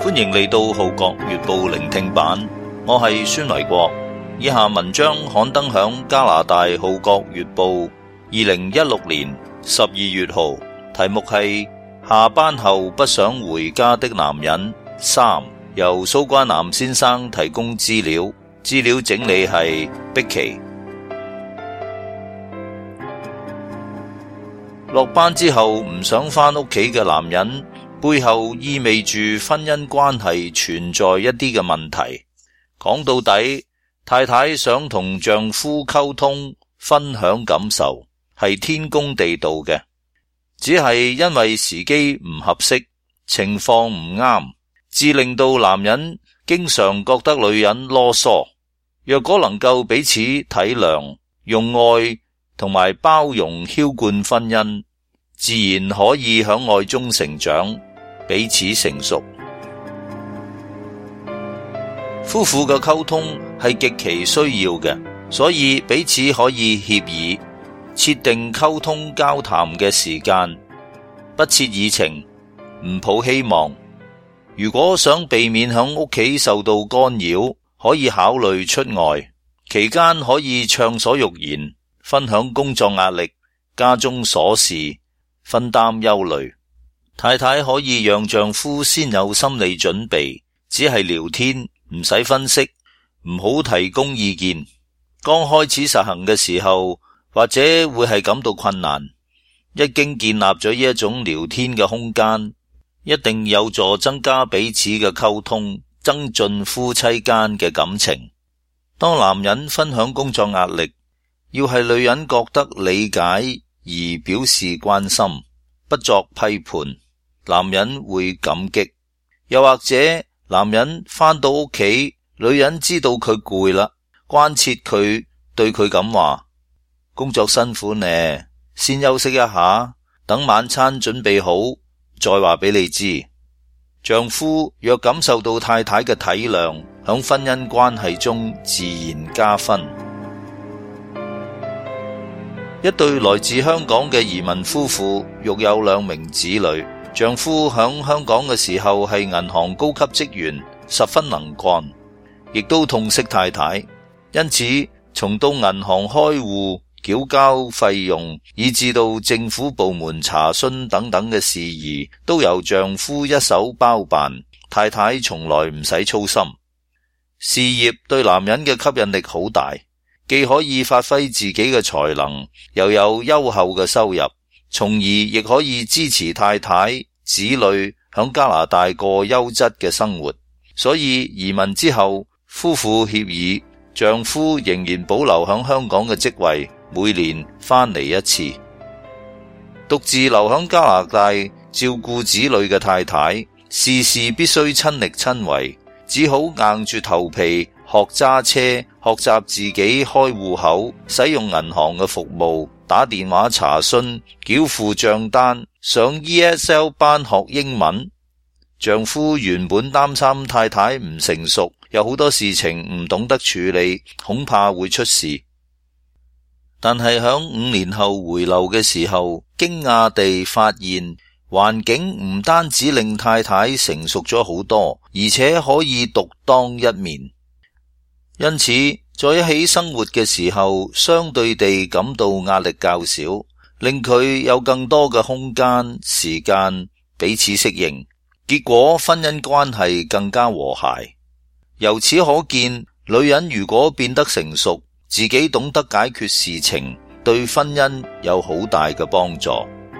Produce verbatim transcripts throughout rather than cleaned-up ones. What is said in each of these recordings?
歡迎嚟到《號角月報》聆聽版，我係孫維國。以下文章刊登響加拿大《號角月報》二零一六年十二月號，題目係下班後不想回家的男人三，由蘇關南先生提供資料，資料整理係碧琪。落班之後唔想返屋企嘅男人，背後意味住婚姻關係存在一啲嘅問題。講到底，太太想同丈夫溝通、分享感受，係天公地道嘅，只係因為時機唔合適，情況唔啱，致令到男人經常覺得女人囉嗦。若果能夠彼此體諒，用愛同埋包容澆灌婚姻，自然可以響愛中成長，彼此成熟。夫婦嘅溝通係極其需要嘅，所以彼此可以協議，設定溝通交談嘅時間，不設議程，唔抱希望。如果想避免響屋企受到干擾，可以考慮出外，期間可以暢所欲言，分享工作壓力、家中瑣事，分擔憂慮。太太可以讓丈夫先有心理準備，只係聊天，唔使分析，唔好提供意見。剛開始實行嘅時候，或者會係感到困難，一經建立咗呢一種聊天嘅空間，一定有助增加彼此嘅溝通，增進夫妻間嘅感情。當男人分享工作壓力，要係女人覺得理解而表示關心，不作批判，男人會感激。又或者男人返到屋企，女人知道佢攰啦，關切佢，對佢咁話：工作辛苦呢，先休息一下，等晚餐準備好再話俾你知。丈夫若感受到太太嘅體諒，響婚姻關係中自然加分。一對來自香港嘅移民夫婦育有兩名子女，丈夫響香港嘅時候係銀行高級職員，十分能幹，亦都痛惜太太，因此從到銀行開戶、繳交費用，以至到政府部門查詢等等嘅事宜，都由丈夫一手包辦，太太從來唔使操心。事業對男人嘅吸引力好大，既可以發揮自己嘅才能，又有優厚嘅收入，從而亦可以支持太太、子女響加拿大過優質嘅生活。所以移民之後，夫婦協議，丈夫仍然保留響香港嘅職位，每年返嚟一次。獨自留響加拿大照顧子女嘅太太，事事必須親力親為，只好硬住頭皮學揸車，學習自己開戶口，使用銀行嘅服務，打電話查詢，繳付賬單，上 E S L 班學英文。丈夫原本擔心太太唔成熟，有好多事情唔懂得處理，恐怕會出事。但係響五年後回流嘅時候，驚訝地發現環境唔單止令太太成熟咗好多，而且可以獨當一面。因此在一起生活嘅時候，相對地感到壓力較少，令佢有更多嘅空間、時間彼此適應，結果婚姻關係更加和諧。由此可見，女人如果變得成熟，自己懂得解決事情，對婚姻有好大嘅幫助。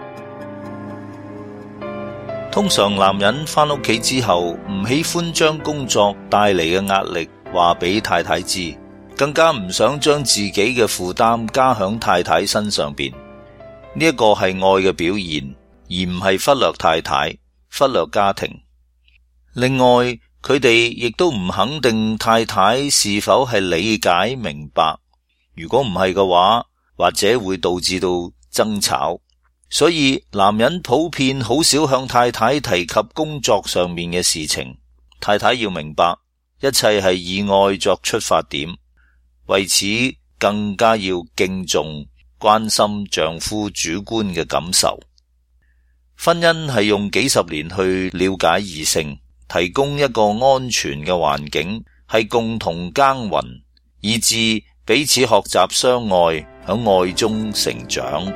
通常男人返屋企之後，唔喜歡將工作帶嚟嘅壓力話俾太太知，更加唔想將自己嘅負擔加響太太身上邊。呢一個係愛嘅表現，而唔係忽略太太、忽略家庭。另外，佢哋亦都唔肯定太太是否係理解明白，如果唔係嘅話，或者會導致到爭吵。所以男人普遍好少向太太提及工作上面嘅事情。太太要明白，一切係以愛作出發點，為此更加要敬重、關心丈夫主觀嘅感受。婚姻係用幾十年去了解異性， 提供一個安全嘅環境，係共同耕耘，以致彼此學習相愛，喺愛中成長。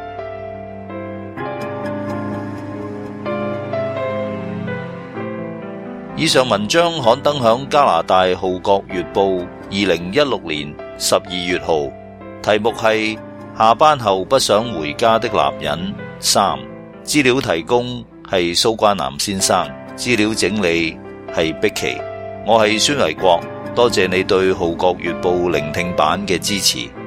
以上文章刊登響加拿大《號角月報》二零一六年十二月號，題目係下班後不想回家的男人三。資料提供係蘇關南先生，資料整理係碧琪。我係孫維國，多謝你對《號角月報》聆聽版嘅支持。